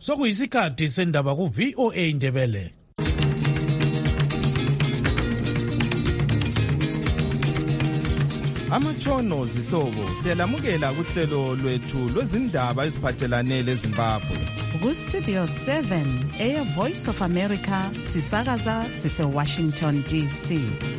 Sokuyisikhathi sendaba ku VOA Indebele. Amatshono zihlobo siyalamukela kuhlelo lwethu lwezindaba eziphathelane leZimbabwe. Ku Studio 7 Air Voice of America sisakaza sise Washington DC.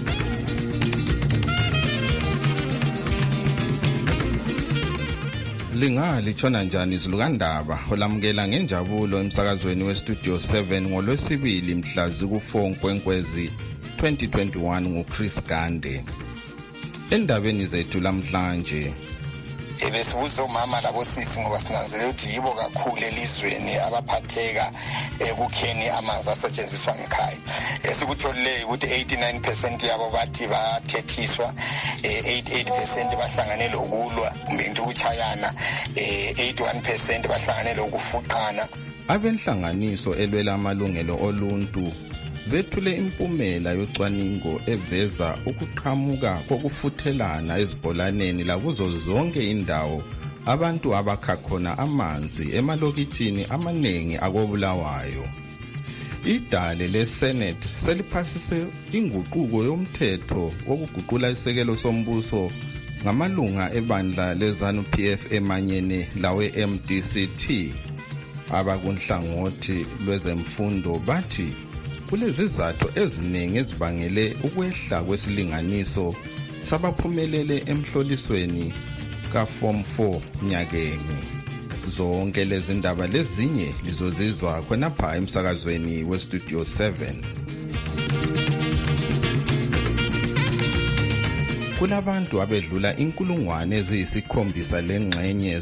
Litshona njani izilukandaba olamukela ngenjabulo emsakazweni weStudio 7 ngolwesibili mhla ziku-4 Nkwenkwezi 2021 nguChris Gande. Endabeni zethu lamhlanje ebesibuza umama labosisi ngoba sinanzelela ukuthi yibo kakhulu elizweni abaphatheka ekukheni amanzi asetshenziswa ngekhaya. Esikutholile ukuthi 89% yabo bathi bathethiswa, 88% bahlangane lokulwa kumbe ukuchayana, 81% bahlangane lokufuqana. Abenhlanganiso elwela amalungelo oluntu bethule impumela yocwaningo eveza ukuqhamuka kokufuthelana ezibholaneni lakuzo zonke indawo abantu abakha khona amanzi emalokitshini amaningi akobulawayo. Idale leSenate seliphasise inguquko yomthetho wokuguqula isekelo sombuso ngamalunga ebandla leZANU-PF emanyene lawe MDCT. Abakunhlangothi lwezemfundo bathi kulezizathu eziningi ezibangele ukwehla kwesilinganiso sabaphumelele emhlolisweni kaForm 4 nyakenye. Zonke lezi ndaba lezinye lizozizwa khonapha emsakazweni weStudio 7. Kulabantu abedlula inkulungwane eziyisikhombiza lengxenye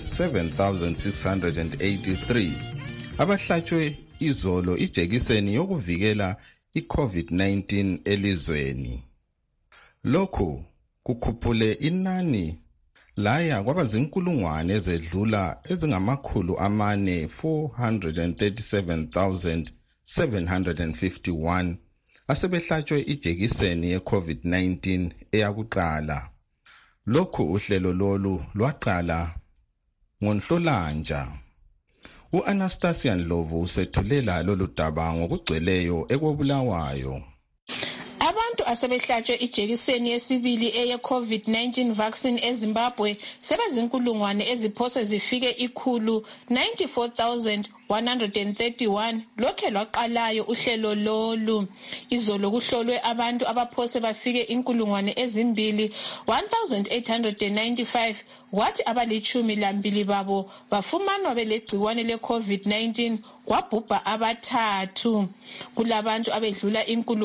7683 abahlatshwe izolo ijekiseni yokuvikela iCovid-19 elizweni. Lokhu kukhuphule inani laya kwabazinkulungwane ezedlula ezingamakhulu amane 437,751 asebehlatshwe ijekiseni yeCovid-19 eyakuqala. Lokhu uhlelo lolu lwaqala ngoNhlolanja. U-Anastasia Ndlovu usethulela lolu daba ngokugcweleyo ekobulawayo. Abantu asebehlatshwe ijekiseni yesibili eye-COVID-19 vaccine eZimbabwe sebezinkulungwane eziphose zifike 194,131 lokhe lwaqalayo uhlelo lolu. Izolo kuhlolwe abantu abaphose bafike 2,895 kwathi abali-12 babo bafumanwa belegciwane le-COVID-19 kwabhubha abathathu. Kulabantu abedlula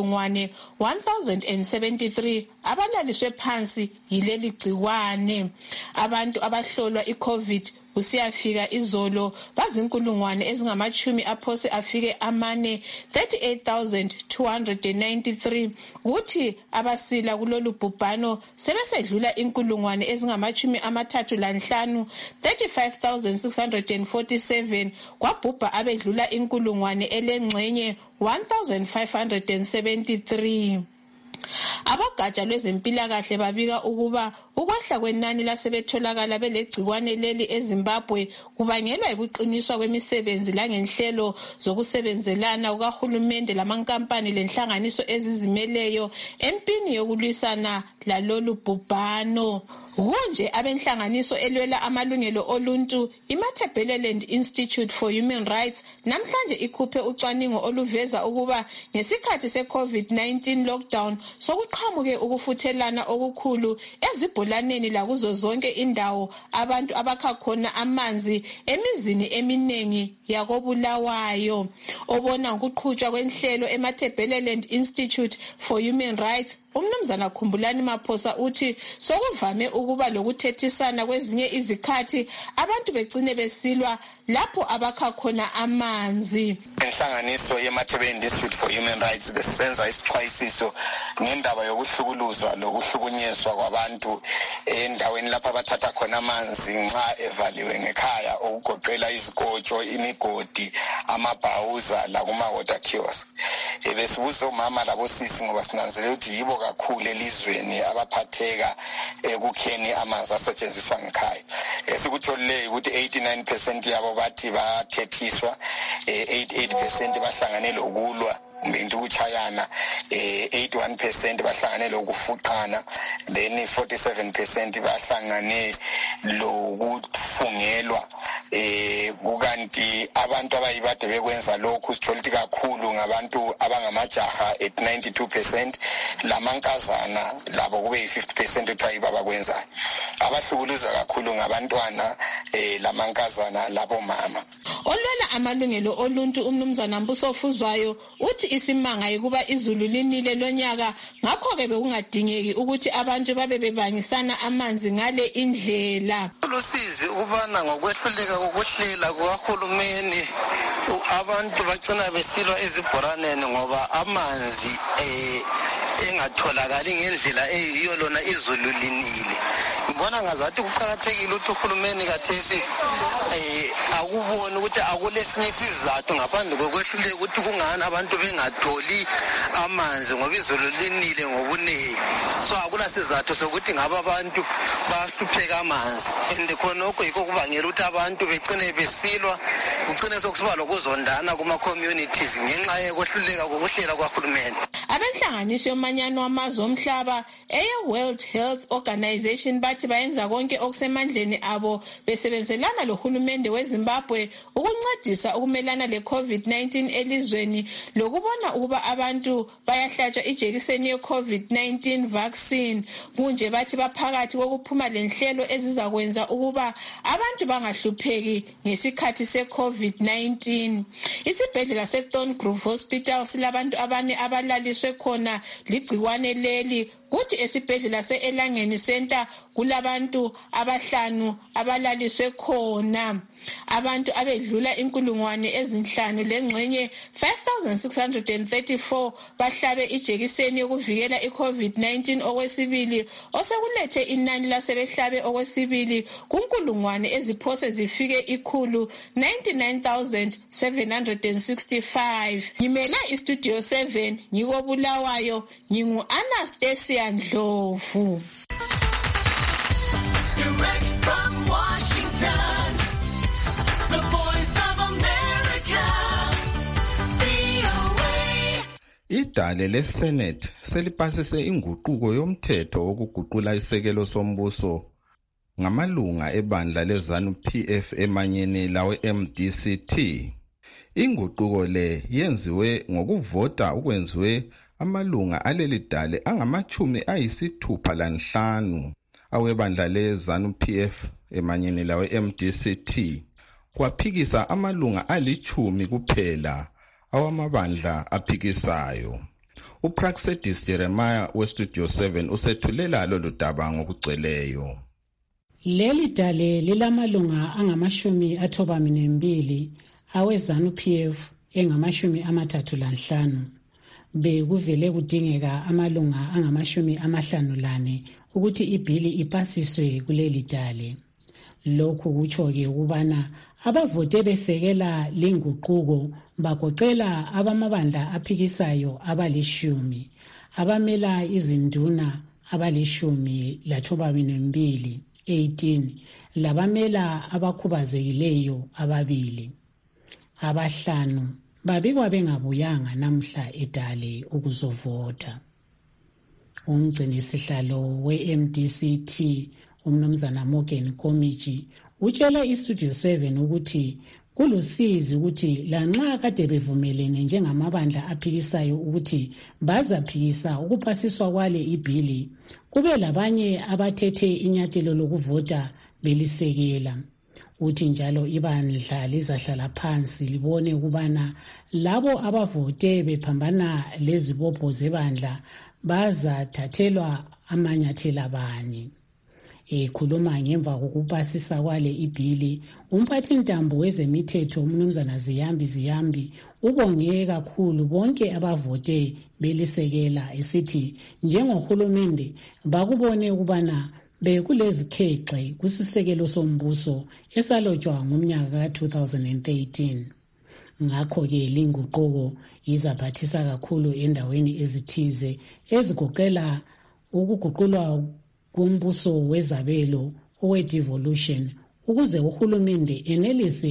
1,073 abalaliswe phansi yileli gciwane. Abantu abahlolwa iCovid kusiyafika izolo bazinkulungwane ezingamachumi aphose afike 38,293 kuthi abasila kulolu bhubhano sebesedlula inkulungwane ezingamachumi 35 35,647 kwabhubha abedlula inkulungwane elengxenye 1,573. Abogatsha lwezempilakahle babika ukuba ukwehla kwenani lasebetholakala belegciwane leli eZimbabwe kubangelwa yikuqiniswa kwemisebenzi langenhlelo zokusebenzelana kukahulumende lamankampani lenhlanganiso ezizimeleyo empini yokulwisana lalolu bhubhano. Kunje abenhlanganiso elwela amalungelo oluntu iMatabeleland Institute for Human Rights namhlanje ikhuphe ucwaningo oluveza ukuba ngesikhathi seCovid-19 lockdown sokuqhamuke ukufuthelana okukhulu ezibholaneni lakuzo zonke indawo abantu abakha khona amanzi emizini eminengi yakobulawayo. Obona ukuqhutshwa kwenhlelo eMatabeleland Institute for Human Rights uMnumzana Khumbulani Maphosa uthi sokuvame ukuba lokuthethisana kwezinye izikhathi abantu begcine besilwa lapho abakha khona amanzi. Inhlanganiso yeMatabeleland Institute for Human Rights besenza isixwayisiso ngendaba yokuhlukuluzwa lokuhlukunyezwa kwabantu endaweni lapho abathatha khona amanzi nxa evaliwe ngekhaya okugoqela izikotsho, imigodi, amabhawuza lakuma-water kiosk. Besibuza umama labosisi ngoba sinanzelela ukuthi yibo kakhulu elizweni abaphatheka ekukheni amanzi asetshenziswa ngekhaya. Esikutholile ukuthi 89% yabo bathi bathethiswa, 88% bahlangane lokulwa into ukuchayana, 81% bahlangane lokufuqana, then 47% bahlangane lokufungelwa. Kukanti abantu abayibade bekwenza lokhu sithola ukuthi kakhulu ngabantu abangamajaha at 92%, lamankazana labo kube yi50% uthiwa babakwenzayo. Abahlukuluza kakhulu ngabantwana lamankazana labo mama. Olwela amalungelo oluntu umnumzana Mbuso Fuzwayo uthi isimanga ukuba izulu linile lonyaka, ngakho ke bekungadingeki ukuthi abantu babe bebangisana amanzi ngale indlela. Lusizi ukubana ngokwehluleka kokuhlela kuhulumeni abantu bagcina besilwa ezibhoraneni ngoba amanzi engatholakali ngendlela eyiyo lona izulu linile. Ngibona ngazathi kuqhakathekile ukuthi uhulumeni kathesi akuboni ukuthi akulesinye isizathu ngaphandle kokwehluleka ukuthi kungani abantu bengatholi amanzi ngoba izulu linile ngobunengi. So akula sizathu sokuthi ngaba abantu bahlupheka amanzi, and khonokho yikho kubangela ukuthi abantu begcine besilwa, kugcine sokusiba lokuzondana kuma communities ngenxa yokwehluleka kokuhlela kwahulumeni. Abenhlanganiso yomanyano wamazwe omhlaba World Health Organization bathi bayenza konke okusemandleni abo besebenzelana lohulumende weZimbabwe ukuncedisa ukumelana leCovid-19 elizweni lokubona ukuba abantu bayahlatshwa ijekiseni yeCovid-19 vaccine. Kunje bathi baphakathi kokuphuma lenhlelo ezizakwenza ukuba abantu bangahlupheki ngesikhathi seCovid-19. Isibhedlela seThorngrove Hospital silabantu abane abalaliswe khona ligciwane leli, kuthi esibhedlela seElangeni Center kulabantu 5 abalaliswe khona. Abantu abedlula 5,000 lengxenye 5,634 bahlabe ijekiseni yokuvikela iCovid-19 okwesibili, osekulethe inani lasebehlabe okwesibili kunkulungwane eziphose zifike 199,765. Ngimela iStudio 7 ngikobulawayo, ngingu Anastasia Ndlovu. Direct from Washington, the Voice of America, VOA. Idale leSenate selipasise inguquko yomthetho wokuguqula isekelo sombuso ngamalunga ebandla leZANU-PF emanyeni lawe MDCT. Inguquko le yenziwe ngokuvota okwenziwe amalunga aleli dale angama-65 awebandla leZANU-PF emanyeni lawe MDCT. Kwaphikisa amalunga 10 kuphela awamabandla aphikisayo. uPraxedis Jeremiah weStudio 7 usethulela lolu daba ngokugcweleyo. Leli dale lilamalunga angama-32 aweZANU-PF engama-35. Bekuvele kudingeka amalunga angama-54 ukuthi ibhili ipasiswe kuleli dale. Lokhu kutsho-ke ukubana abavote besekela linguquko bagoqela abamabandla aphikisayo abali-10, abamela izinduna abali-12, 18, labamela abakhubazekileyo 2. Aba5 babikwa bengabuyanga namhla edale ukuzovota. Umgcinisihlalo we-MDCT umnumzana Morgan Komiji utshela iStudio 7 ukuthi kulusizi ukuthi lanxa kade bevumelene njengamabandla aphikisayo ukuthi bazaphikisa ukupasiswa kwale ibhili, kube labanye abathethe inyathelo lokuvota belisekela. Uthi njalo ibandla lizahlala phansi libone ukubana labo abavote bephambana lezibopho zebandla bazathathelwa amanyathelo abanye. Ekhuluma ngemva kokupasisa kwale ibhili, umphathintambo wezemithetho umnumzana Ziyambi ubonge kakhulu bonke abavote belisekela esithi njengohulumende bakubone ukubana bekulezikhexe kusisekelo sombuso esalotshwa ngomnyaka ka-2013. Ngakho-ke linguquko izaphathisa kakhulu endaweni ezithize ezigoqela ukuguqulwa kombuso wezabelo owe-devolution ukuze uhulumende enelise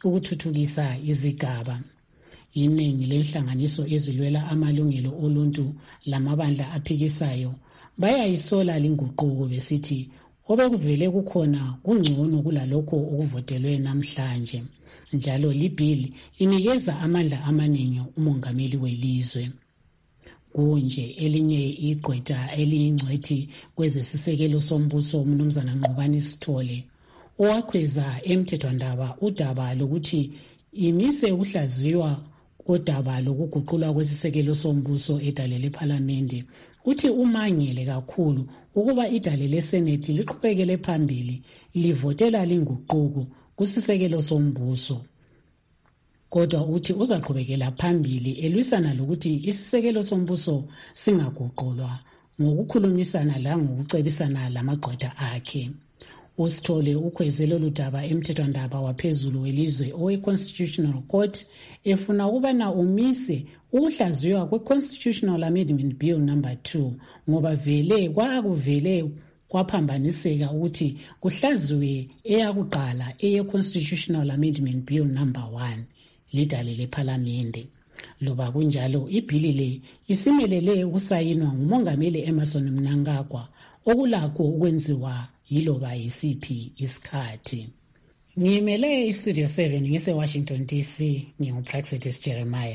ukuthuthukisa izigaba. Iningi lenhlanganiso ezilwela amalungelo oluntu lamabandla aphikisayo bayayisola linguquko besithi obekuvele kukhona kungcono kulalokho okuvotelwe namhlanje. Njalo libhili inikeza amandla amaningi umongameli welizwe. Kunje elinye igqwetha eliyingcwethi kwezesisekelo sombuso umnumzana Nqubani Sithole owakhweza emthethwandaba udaba lokuthi imise ukuhlaziywa kodaba lokuguqulwa kwesisekelo sombuso edale lePhalamende uthi umangele kakhulu ukuba idale leSenate liqhubekele phambili livotela linguquko kusisekelo sombuso. Kodwa uthi uzaqhubekela phambili elwisana lokuthi isisekelo sombuso singaguqulwa ngokukhulumisana langokucebisana lamagqwetha akhe. Usithole ukhweze lolu daba emthethwandaba waphezulu welizwe owe-Constitutional Court efuna ukubana umise ukuhlaziywa kwe-Constitutional Amendment Bill No. 2 ngoba kwakuvele kwaphambaniseka ukuthi kuhlaziywe eyakuqala eye-Constitutional Amendment Bill No. 1 lidale lePhalamende. Loba kunjalo ibhili le isimelele ukusayinwa ngumongameli Emmerson Mnangagwa okulakho ukwenziwa yiloba yisiphi isikhathi. Ngimele iStudio 7 ngise-Washington DC, nginguPraxitis Jeremiah.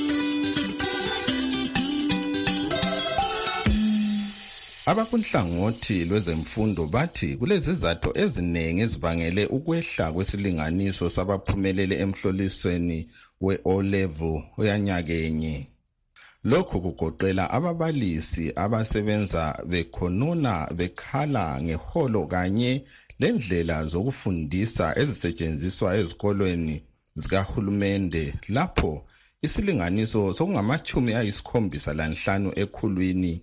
Abakunhlangothi lwezemfundo bathi kulezizathu eziningi ezibangele ukwehla kwesilinganiso sabaphumelele emhlolisweni we-O-level oyanyakenye. Lokhu kugoqela ababalisi abasebenza bekhonona bekhala ngeholo kanye lendlela zokufundisa ezisetshenziswa ezikolweni zikahulumende lapho isilinganiso sokungama-75 ekhulwini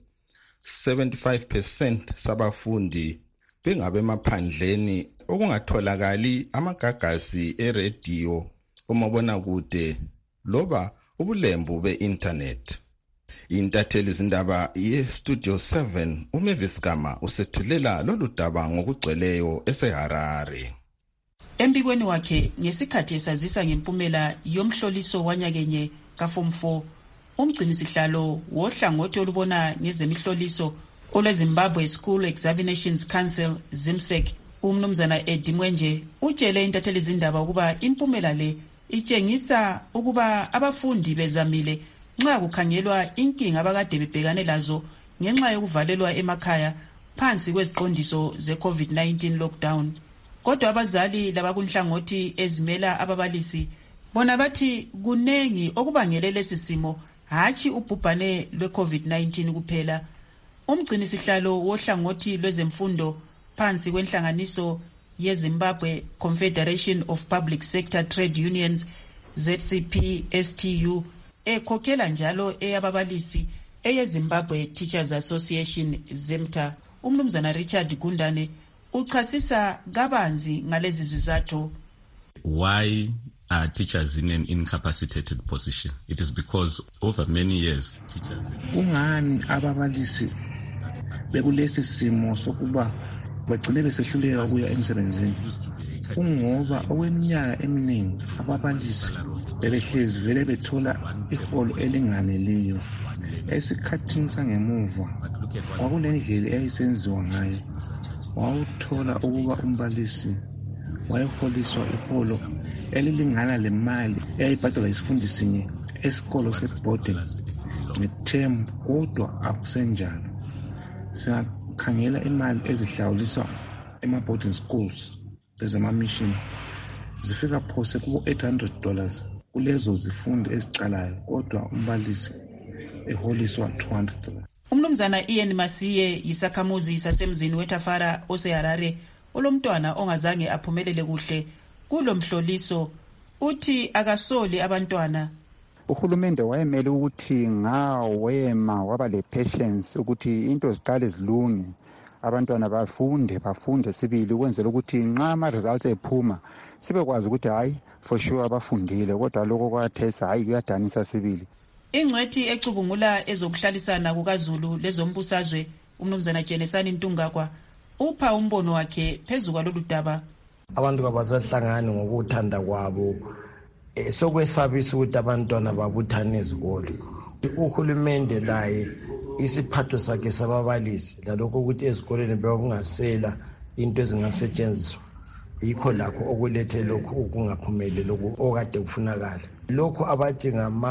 75% sabafundi bengabemaphandleni okungatholakali amagagasi eradio, umabonakude loba ubulembu be-internet. Intatheli zindaba ye-Studio 7 uMavis Gama usethulela lolu daba ngokugcweleyo eseHarare. Embikweni wakhe ngesikhathi esazisa ngempumela yomhloliso wanyakenye kaForm 4, umgcinisihlalo wohlangothi olubona ngezemihloliso olweZimbabwe School Examinations Council ZIMSEC umnumzana Eddie Mwenje utshele intatheli zindaba ukuba impumela le itshengisa ukuba abafundi bezamile nxa kukhangelwa inkinga abakade bebhekane lazo ngenxa yokuvalelwa emakhaya phansi kweziqondiso ze-COVID-19 lockdown. Kodwa abazali labakunhlangothi ezimela ababalisi bona bathi kunengi okubangele lesi simo hatshi ubhubhane lwe-COVID-19 kuphela. Umgcinisihlalo wohlangothi lwezemfundo phansi kwenhlanganiso yeZimbabwe Confederation of Public Sector Trade Unions ZCP-STU ekhokhela njalo eyababalisi eyeZimbabwe Teachers Association ZEMTA umnumzana Richard Gundane uchasisa kabanzi ngalezi zizathu. Why are teachers in an incapacitated position? It is because over many years teachers kungani ababalisi bekulesi simo sokuba bagcine besehluleka ukuya emsebenzini. Kungoba okweminyaka eminingi ababalisi bebehlezi vele bethola iholo elinganeleyo. Esikhathini sangemuva kwakunendlela eyayisenziwa ngayo. Wawuthola ukuba umbalisi wayeholiswa iholo elilingana lemali eyayibhadalwa isifundi sinye esikolo se-boarding nge-term, kodwa akusenjalo. Singakhangela imali ezihlawuliswa ema-boarding schools lezama-mission zifika phose kubo-$800 kulezo zifundi ezicalayo, kodwa umbalisi eholiswa $200. Umnumzana Ian Masiye yisakhamuzi sasemzini weTafara oseHarare olomntwana ongazange aphumelele kuhle kulomhloliso. Uthi akasoli abantwana. Uhulumende wayemele ukuthi ngawema waba le patience ukuthi into ziqale zilunge, abantwana bafunde sibili ukwenzela ukuthi nxa ama results ephuma sibekwazi ukuthi hayi for sure abafundile, kodwa lokho kwathesa hayi kuyadanisa sibili. Ingcwethi ecubungula ezokuhlalisana kukaZulu lezombusazwe umnumzana Jenesani Ntungakwa upha umbono wakhe phezu kwalolu daba. abantu kabasahlangani ngokuthanda kwabo sokwesabisa ukuthi abantwana babuthane ezikolo. Uhulumende laye isiphatho sakhe sababalisi lalokho ukuthi ezikoleni bekungasela into ezingasetshenziswa yikho lakho okulethe lokho ukungaphumeleli lokho okade kufunakala. Lokho abathi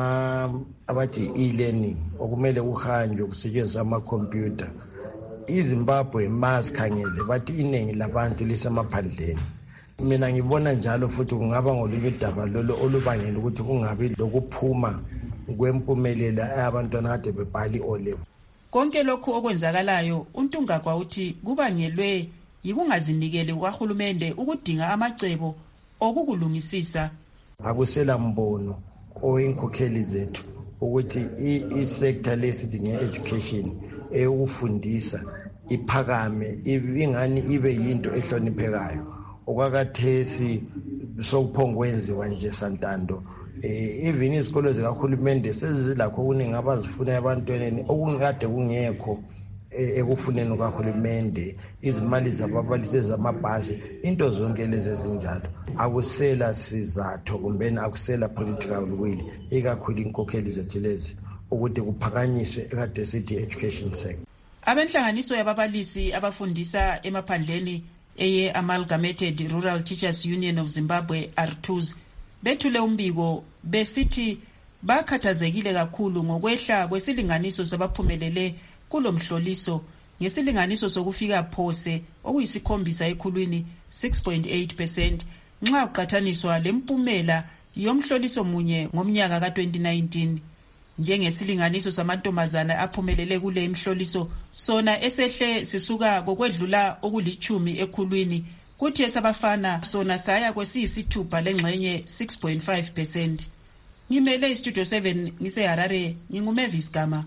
e-learning okumele kuhanjwe kusetshenziswa amakhompyutha. iZimbabwe masikhangele bathi iningi labantu lisemaphandleni. Mina ngibona njalo futhi kungaba ngolunye udaba lolo olubangela ukuthi kungabi lokuphuma kwempumelela abantwana kade bebhali O-level. Konke lokhu okwenzakalayo uNtungagwa uthi kubangelwe yikungazinikeli kukaHulumende ukudinga amacebo okukulungisisa. Akusela mbono oyinkokheli zethu ukuthi i-sector lesithi nge-education eyokufundisa iphakame ingani ibe yinto ehloniphekayo. Okwakathesi sokuphongwenziwa nje santando. Even izikolo zikahulumende sezilakho okuningi abazifuna ebantwaneni okungade kungekho ekufuneni kahulumende. Izimali zababalisi ezamabhasi into zonke lezi ezinjalo. Akusela sizathu kumbeni akusela political will ikakhulu inkokheli zethu lezi ukuthi kuphakanyiswe ekade sithi education sector. Abenhlanganiso yababalisi abafundisa emaphandleni eye-Amalgamated Rural Teachers Union of Zimbabwe R2s bethule umbiko besithi bakhathazekile kakhulu ngokwehla kwesilinganiso sabaphumelele kulomhloliso ngesilinganiso sokufika phose okuyisikhombisa ekhulwini 6.8% nxa uqhathaniswa lempumela yomhloliso munye ngomnyaka ka-2019. Njengesilinganiso samantombazana aphumelele kule imhloliso sona esehle sisuka kokwedlula okulichumi ekhulwini kuthi esabafana sona saya kwesiyisithupha lengxenye 6.5%. Ngimele iStudio 7 ngiseHarare nginguMavis Gama.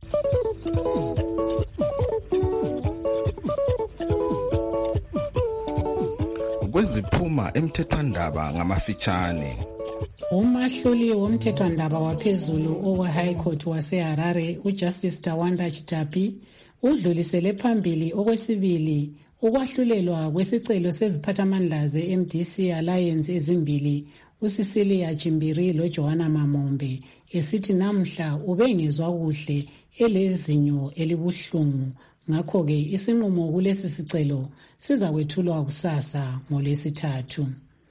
Kweziphuma emthethwandaba ngamafitshane. Umahluli womthethwandaba waphezulu owe-High Court waseHarare uJustice Tawanda Chitapi udlulisele phambili okwesibili ukwahlulelwa kwesicelo seziphathamandla ze-MDC Alliance ezimbili uCecilia Chimbiri loJohana Mamombe esithi namhla ubengezwa kuhle elezinyo elibuhlungu. Ngakho-ke isinqumo kulesi sicelo sizakwethulwa kusasa ngoLwesithathu.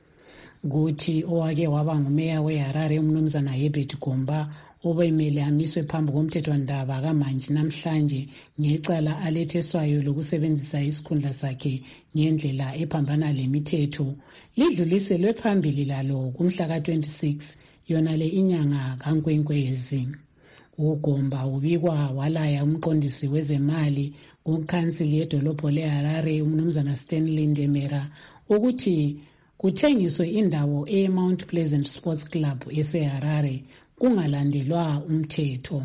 Kuthi owake waba ngumeya weHarare umnumzana Herbert Gomba obemele amiswe phambi komthethwandaba kamanje namhlanje ngecala aletheswayo lokusebenzisa isikhundla sakhe ngendlela ephambana lemithetho lidluliselwe phambili lalo kumhla ka-26 yona le inyanga kaNkwenkwezi. uGomba ubikwa walaya umqondisi wezemali kuKhansili yedolobho leHarare umnumzana Stanley Ndemera ukuthi kuthengiswe indawo eMount Pleasant Sports Club eseHarare kungalandelwa umthetho.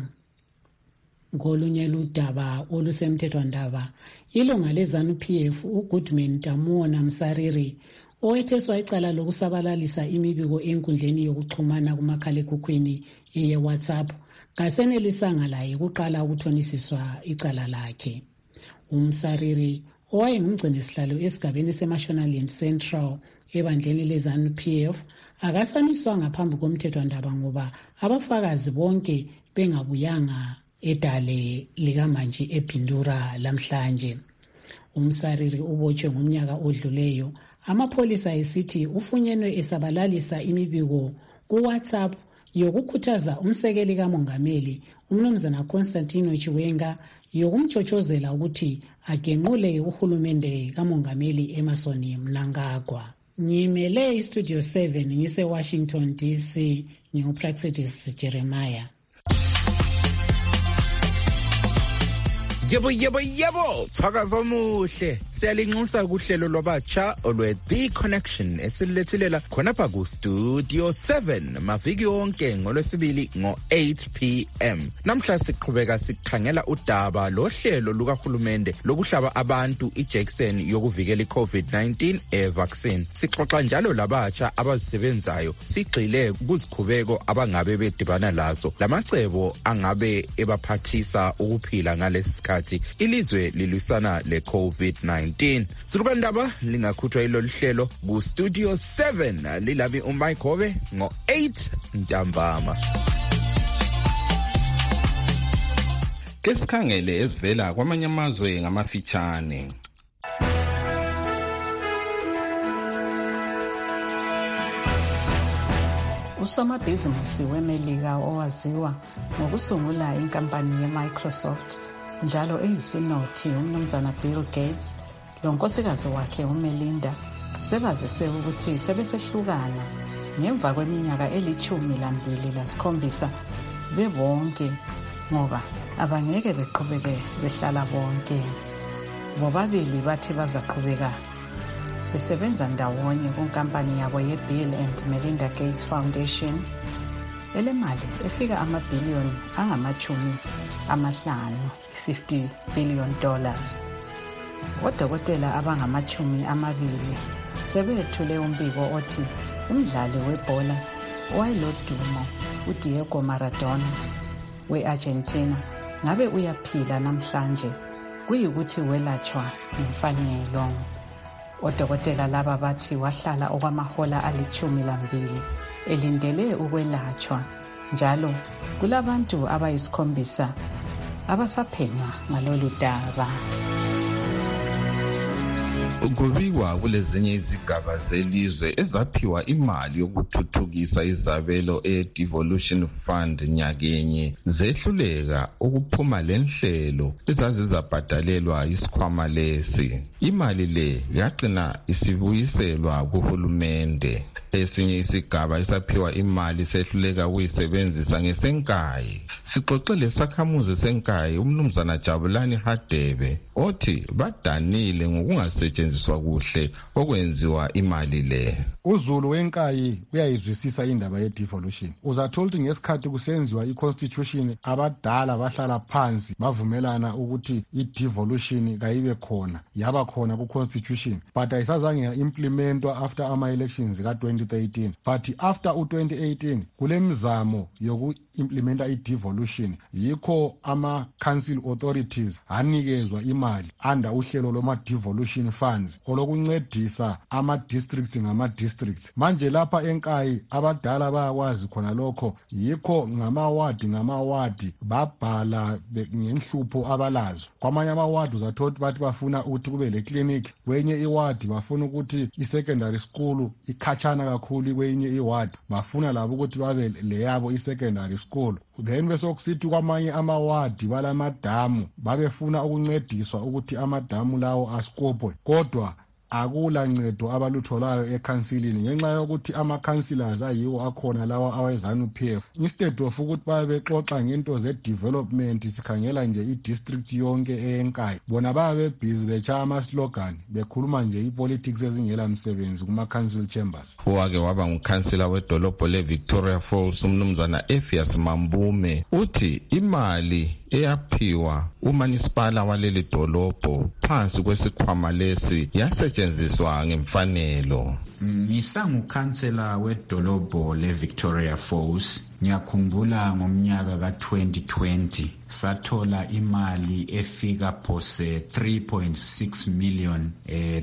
Ngolunye ludaba olusemthethwandaba ilunga leZANU-PF uGoodman Tamuona Msariri owetheswa icala lokusabalalisa imibiko enkundleni yokuxhumana kumakhalekhukhwini ye-WhatsApp kasenelisanga laye kuqala ukuthonisiswa icala lakhe. Umsariri owayengumgcinisihlalo esigabeni seMashonaland Central ebandleni leZANU-PF akasamiswa ngaphambi komthethwandaba ngoba abafakazi bonke bengabuyanga edale likamanje eBhindura lamhlanje. Umsariri ubotshwe ngomnyaka odluleyo. Amapholisa esithi ufunyenwe esabalalisa imibiko kuWhatsApp yokukhuthaza umsekeli kamongameli umnumzana Constantino Chiwenga yokumchochozela ukuthi agenqule uhulumende kamongameli Emmerson Mnangagwa. Ngimele iStudio 7 ngise-Washington DC nginguPraxedis Jeremiah. Yebo thakazo muhle siyalinxusa kuhlelo lwabatsha olwe The Connection esililethilela khonapha ku Studio 7 maviki onke ngolwesibili ngo-8 p.m. Namhla siqhubeka sikhangela udaba lohlelo lukahulumende lokuhlaba abantu ijackson yokuvikela iCovid-19 vaccine. Sixoxa njalo labatsha abazisebenzayo sigxile kuzikhubeko abangabe bedibana lazo lamacebo angabe ebaphathisa ukuphila ngalesi sikhathi ngesikhathi ilizwe lilwisana le-COVID-19. Sulukandaba lingakhuthwa ilolu hlelo ku-Studio 7 lilami uMike Hobe ngo-8 ntambama. Ke sikhangele ezivela kwamanye amazwe ngamafitshane. Usomabhizinisi weMelika owaziwa ngokusungula inkampani ye-Microsoft njalo eyisinothi umnumzana Bill Gates lonkosikazi wakhe uMelinda sebazise ukuthi sebesehlukana ngemva kweminyaka 12 bebonke ngoba abangeke beqhubeke behlala bonke. Bobabili bathi bazaqhubeka besebenza ndawonye kunkampani yabo ye-Bill and Melinda Gates Foundation elemali efika amabhiliyoni $50 billion. Odokotela abangama-20 sebethule umbiko othi umdlali webhola owayelodumo uDiego Maradona we-Argentina ngabe uyaphila namhlanje kuyikuthi welatshwa ngemfanelo. Odokotela laba bathi wahlala okwamahola 12 elindele ukwelatshwa njalo kulabantu abayisikhombisa abasaphenywa ngalolu daba. Kubikwa kulezinye izigaba zelizwe ezaphiwa imali yokuthuthukisa izabelo e-Devolution Fund nyakenye zehluleka ukuphuma lenhlelo ezazizabhadalelwa isikhwama lesi. Imali le yaqina isibuyiselwa kuhulumende. Esinye isigaba esaphiwa imali sehluleka ukuyisebenzisa ngesenkayi. Sixoxele sakhamuzi senkayi umnumzana Jabulani Hadebe othi badanile ngokungasetshenziswa kuhle okwenziwa imali le. uZulu wenkayi uyayizwisisa indaba ye-devolution. Uzathola ukuthi ngesikhathi kusenziwa i-constitution abadala bahlala phansi bavumelana ukuthi i-devolution kayibe khona yaba khona ku-constitution but ayisazange ya-implementwa after ama-elections ka-2013 but after u-2018 kulemizamo yoku-implementa i-devolution yikho ama-council authorities anikezwa imali under uhlelo loma-devolution funds olokuncedisa ama-districts ngama-districts. Manje lapha enkayi abadala bayakwazi khona lokho yikho ngamawadi babhala ngenhlupho abalazo. Kwamanye amawadi uzathola ukuthi bathi bafuna ukuthi kube le-clinic, kwenye iwadi bafuna ukuthi i-secondary school ikhatshana kakhulu, kwenye iwadi bafuna labo ukuthi babe leyabo i-secondary school. Then besokusithi kwamanye amawadi balamadamu babefuna ukuncediswa ukuthi amadamu lawo askopwe kodwa akula ncedo abalutholayo ekhansilini ngenxa yokuthi ama-councillors ayiwo akhona lawa aweZANU-PF. Instead of ukuthi babe bexoxa ngento ze-development sikhangela nje i-district yonke eyenkayi, bona babe busy betshaya ama-slogan bekhuluma nje i-politics ezingela msebenzi kuma-council chambers. Owake waba ngukhansila wedolobho le-Victoria Falls umnumzana Effias Mambume uthi imali eyaphiwa umanisipala waleli dolobho phansi kwesikhwama lesi yasetshenziswa ngemfanelo. Ngisangukhansela wedolobho le-Victoria Falls. Ngiyakhumbula ngomnyaka ka-2020 sathola imali efika phose $3.6 million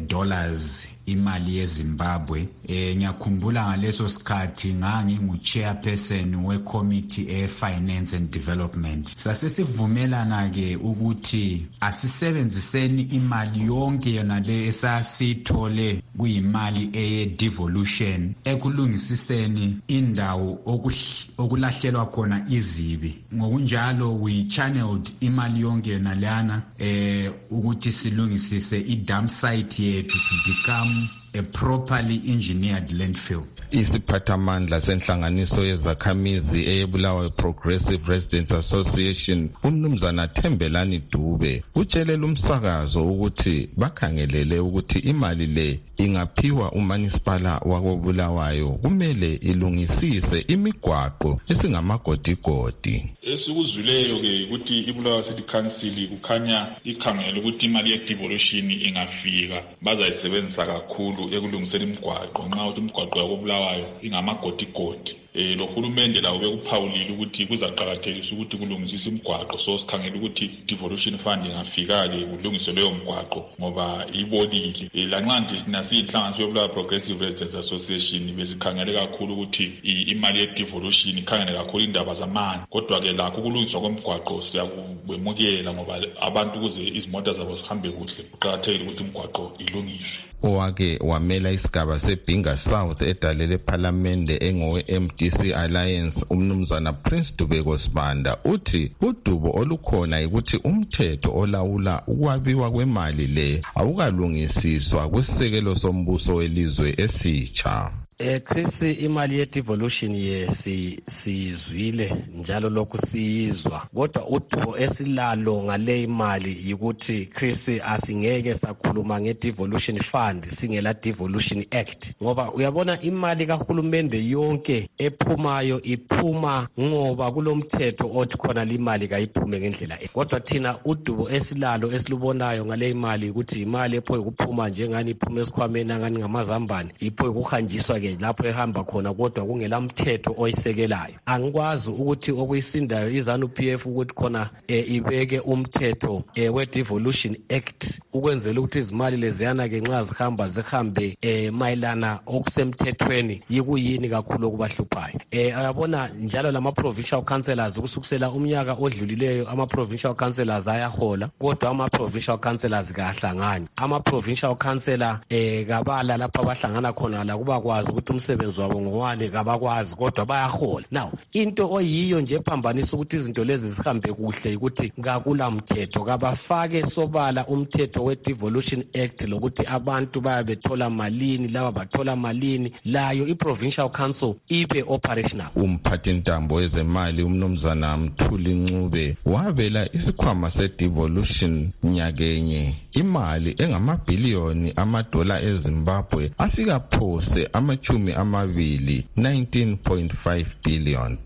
imali yeZimbabwe. Ngiyakhumbula ngaleso sikhathi ngangingu-chairperson we-committee finance and development. Sasesivumelana ke ukuthi asisebenziseni imali yonke yona le esasithole kuyimali eye-devolution ekulungisiseni indawo okulahlelwa khona izibi. Ngokunjalo we channeled imali yonke yona lana ukuthi silungisise i-dump site yethu to become a properly engineered landfill. Isiphathamandla senhlanganiso yezakhamizi eyebulawayo Progressive Residents Association umnumzana Thembelani Dube utshelela umsakazo ukuthi bakhangelele ukuthi imali le ingaphiwa umanisipala wakobulawayo kumele ilungisise imigwaqo esingamagodigodi. Esikuzwileyo ke ukuthi iBulawayo City Council kukhanya ikhangele ukuthi imali ye-devolution ingafika bazayisebenzisa kakhulu kakhulu ekulungiseni imigwaqo nxa ukuthi imigwaqo yakobulawayo ingamagodigodi. Lo hulumende lawo bekuphawulile ukuthi kuzaqakathekisa ukuthi kulungisisa imigwaqo, so sikhangela ukuthi devolution fund ingafika-ke kulungiswe leyo mgwaqo ngoba ibolile. Lanxa nje thina siyinhlanganiso yobulawayo Progressive Residents Association besikhangele kakhulu ukuthi imali ye-devolution ikhangele kakhulu indaba zamanzi, kodwa-ke lakho ukulungiswa kwemigwaqo siyakubemukela ngoba abantu ukuze izimota zabo zihambe kuhle kuqakathekile ukuthi imigwaqo ilungiswe. Owake wamela isigaba seBhinga South edalele ephalamende engowe-MDC Alliance umnumzana Prince Dubeko Sibanda uthi udubo olukhona ukuthi umthetho olawula ukwabiwa kwemali le awukalungisiswa kwisisekelo sombuso welizwe esitsha. Chris, imali ye-devolution siyizwile njalo lokhu siyizwa, kodwa udubo esilalo ngale imali yikuthi Chris asingeke sakhuluma nge-devolution fund singela devolution act, ngoba uyabona imali kahulumende yonke ephumayo iphuma ngoba kulomthetho othi khona limali kayiphume ngendlela kodwa thina udubo esilalo esilubonayo ngale imali ukuthi imali epho ukuphuma njengani iphuma esikhwameni angani ngamazambane ipho ukuhanjiswa lapho ehamba khona kodwa kungela mthetho oyisekelayo. Angikwazi ukuthi okuyisindayo iZANU-PF ukuthi khona ibeke umthetho we-Devolution Act ukwenzela ukuthi izimali leziyana ke nxa zihambe mayelana okusemthethweni yikuyini kakhulu okubahluphayo. Uyabona njalo lama provincial councillors kusukisela umnyaka odlulileyo ama provincial councillors ayahola, kodwa ama provincial councillors kahlangani. Ama provincial councillor kabala lapha abahlangana khona la kuba kwazi ukuthi umsebenzi wabo ngowani kabakwazi kodwa bayahola. Now into oyiyo nje ephambanisa ukuthi izinto lezi zihambe kuhle ukuthi ngakula mthetho kabafake sobala umthetho we-Devolution Act lokuthi abantu bayabethola malini laba bathola malini layo i-provincial council ibe operational. Umphathintambo wezemali umnumzana Mthuli Ncube wabela isikhwama se-devolution nyakenye imali engamabhiliyoni amadola eZimbabwe afika phose amachumi amabili $19.5 billion.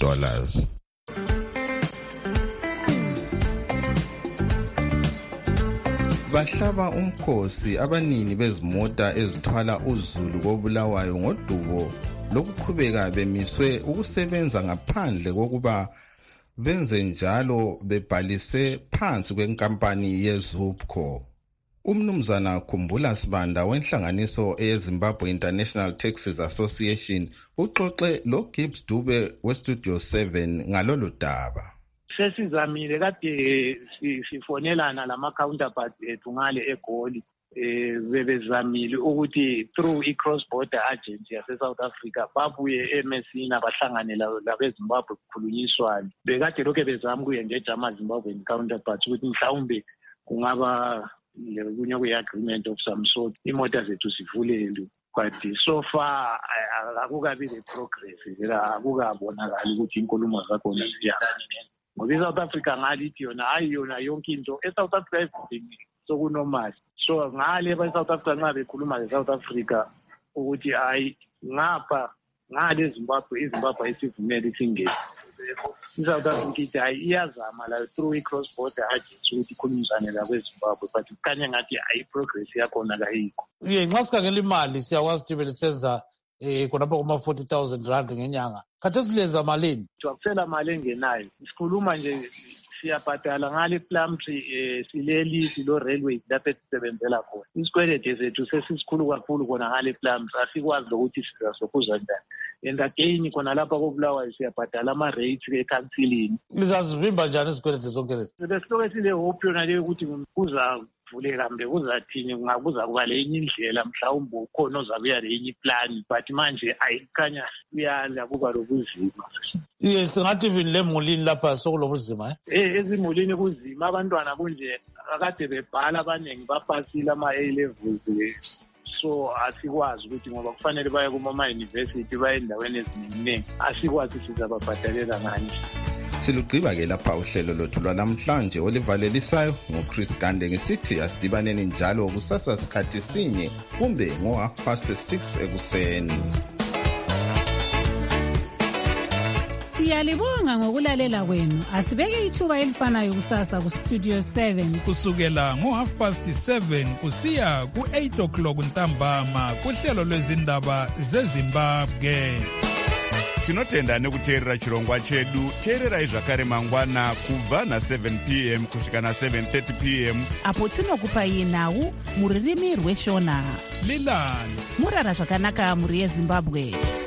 Bahlaba umkhosi abanini bezimota ezithwala uzulu kobulawayo ngodubo lokuqhubeka bemiswe ukusebenza ngaphandle kokuba benze njalo bebhalise phansi kwenkampani yeZUPCO. Umnumzana Khumbula Sibanda wenhlanganiso eyeZimbabwe International Taxis Association uxoxe lo Gibbs Dube weStudio 7 ngalolu daba. Sesizamile kade sifonelana lama counterpart ethu ngale eGoli bebezamile ukuthi through i-cross border agency yase South Africa babuye eMessina bahlangane labeZimbabwe kukhulunyiswana. Bekade lokho bezama kuyengeja ama-Zimbabwean counterparts ukuthi mhlawumbe kungaba kunye kwe-agreement of some sort imota zethu zivulelwe, but so far akukabi le-progress, akukabonakali ukuthi inkulumo zakhona ziyani ngoba iSouth Africa ngalithi yona hayi yona yonke into eSouth Africa everything sokunormal. So ngale ba-South Africa nxa bekhuluma nge-South Africa ukuthi hayi ngapha ngale iZimbabwe isivumele isingene, iSouth Africa ithi hayi iyazama la through i-cross border agency ukuthi ikhulumisane lakweZimbabwe, but kukhanya ngathi hayi progress yakhona kayikho. Nxa sikhangela imali siyakwazi ukuthi belisenza khonapho kuma-40,000 rand ngenyanga. Khathesi lenza malini? Akusela mali engenayo. Sikhuluma nje siyabhadala ngale Plumtree silelisi lo railway lapho esisebenzela khona. Isikwelede sethu sesisikhulu kakhulu khona ngale Plumtree, asikwazi lokuthi sizasokuza njani. And again khona lapha kobulawayo siyabhadala ama-rates e-counseling. Lizazivimba njani izikwelede zonke lezi? Besiloke sile hope yona leyo ukuthi kuzavuleka mbe kuzathini, kungakuza kuba lenye indlela mhlawumbe ukhona ozabuya lenye iplani, but manje ayikhanya kuyala kuba lobuzima. Singathi even lemulini lapha sokulobuzima ezimulini kuzima, abantwana kunje akade bebhala abaningi bapasile ama-A-levels, so asikwazi ukuthi ngoba kufanele baye kuma-university baye endaweni eziningi, asikwazi sizababhadalela ngani. Silugqiba-ke lapha uhlelo lwethu lwanamhlanje olivalelisayo nguChris Gande ngisithi asidibaneni njalo kusasa sikhathi sinye kumbe ngo-6:30 ekuseni. Siyalibonga ngokulalela kwenu. Asibeke ithuba elifanayo kusasa ku Studio 7 kusukela ngo7:30 kusiya ku8:00 ntambama kuhlelo lwezindaba zeZimbabwe. Tinotenda nekuteerera chirongwa chedu. Teererai zvakare mangwana kubva na7 p.m. kusvika na7:30 p.m. apo tinokupai nhau muririmi rweshona. Lilani murara zvakanaka muri yeZimbabwe.